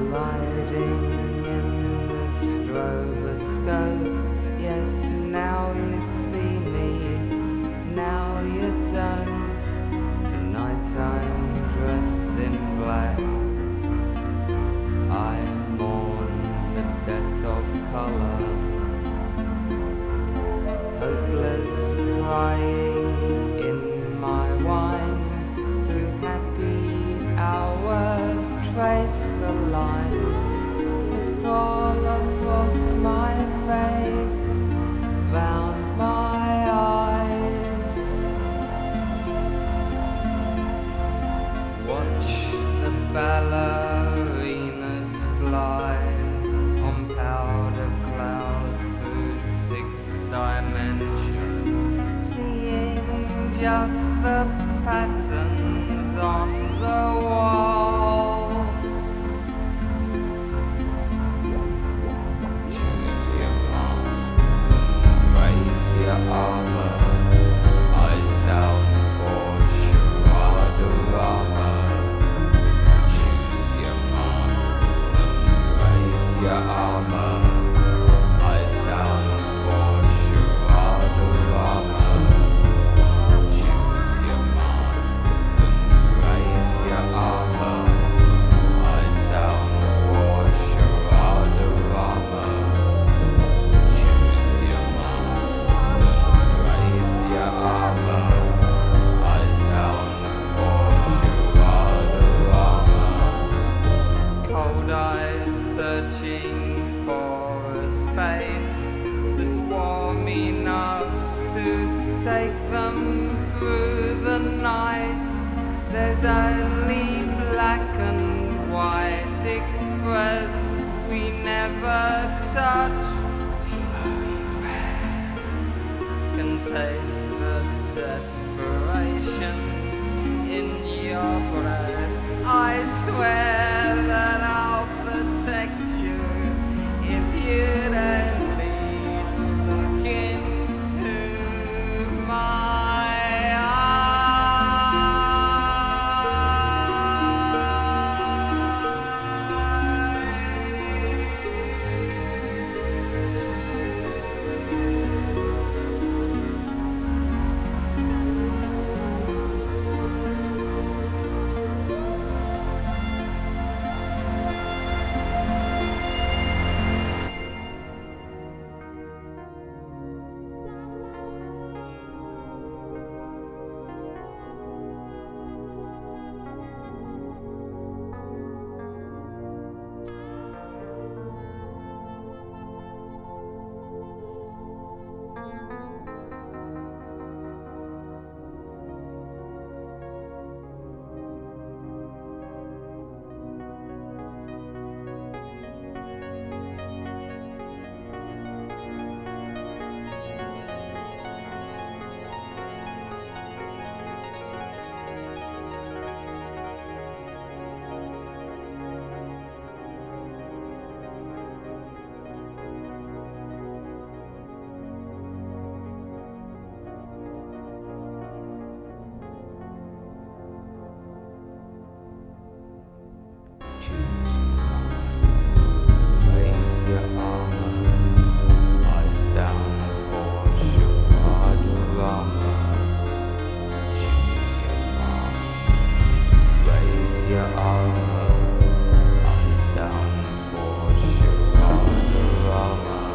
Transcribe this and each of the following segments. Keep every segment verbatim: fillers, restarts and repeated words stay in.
Gliding in the stroboscope. Yes, now you see me, now you don't. Tonight I'm dressed in black. I mourn the death of color. Hopeless crying in my wine. Through happy hours trace the lines that crawl across my face, round my eyes. Watch the ballerinas fly on powder clouds through six dimensions, seeing just the patterns on the wall. Choose your masks and raise your armor. Eyes down for Sharadurama. Choose your masks and raise your armor. Eyes down for Sharadurama. Choose your masks and raise your armor. Eyes down for Sharadurama. Choose your masks and raise your armor. Eyes down for Sharadurama. Cold eyes searching for a space that's warm enough to take them through the night. There's only black and white express we never touch. We only press. Can taste the desperation in your breath. I swear that I'll protect you if you'd only look into my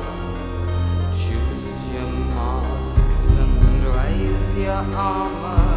your armor.